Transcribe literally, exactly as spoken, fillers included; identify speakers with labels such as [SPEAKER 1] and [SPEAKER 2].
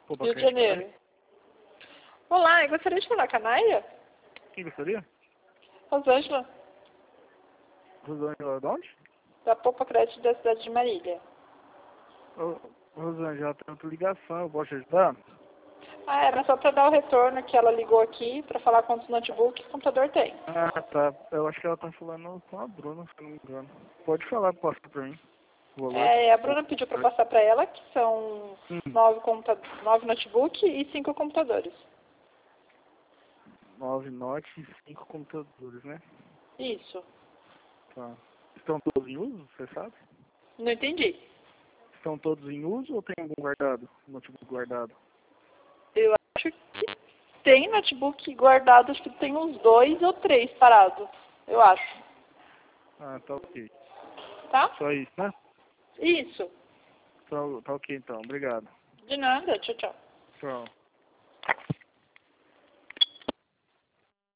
[SPEAKER 1] Opa,
[SPEAKER 2] Rio de Janeiro. Olá, eu gostaria de falar com a Naia?
[SPEAKER 1] Quem gostaria?
[SPEAKER 2] Rosângela,
[SPEAKER 1] Rosângela, de onde?
[SPEAKER 2] da Poupa Crédito da cidade de Marília.
[SPEAKER 1] Ô, Rosângela, tem outra ligação, eu posso te ajudar?
[SPEAKER 2] Ah, era só para dar o retorno que ela ligou aqui para falar quantos notebooks o computador tem.
[SPEAKER 1] Ah, tá. Eu acho que ela tá falando com a Bruna, se eu não me engano. Pode falar, passa pra mim. O valor.
[SPEAKER 2] É, a Bruna pediu para passar para ela, que são
[SPEAKER 1] Hum,
[SPEAKER 2] nove, computa nove notebooks e cinco computadores.
[SPEAKER 1] nove notes e cinco computadores, né?
[SPEAKER 2] Isso.
[SPEAKER 1] Tá. Estão todos em uso, você sabe?
[SPEAKER 2] Não entendi.
[SPEAKER 1] Estão todos em uso ou tem algum guardado? Notebook guardado?
[SPEAKER 2] Eu acho que tem notebook guardado, acho que tem uns dois ou três parados. Eu acho.
[SPEAKER 1] Ah, tá ok.
[SPEAKER 2] Tá?
[SPEAKER 1] Só isso, né?
[SPEAKER 2] Isso.
[SPEAKER 1] Tá, tá ok então, obrigado.
[SPEAKER 2] De nada. Tchau, tchau.
[SPEAKER 1] Tchau.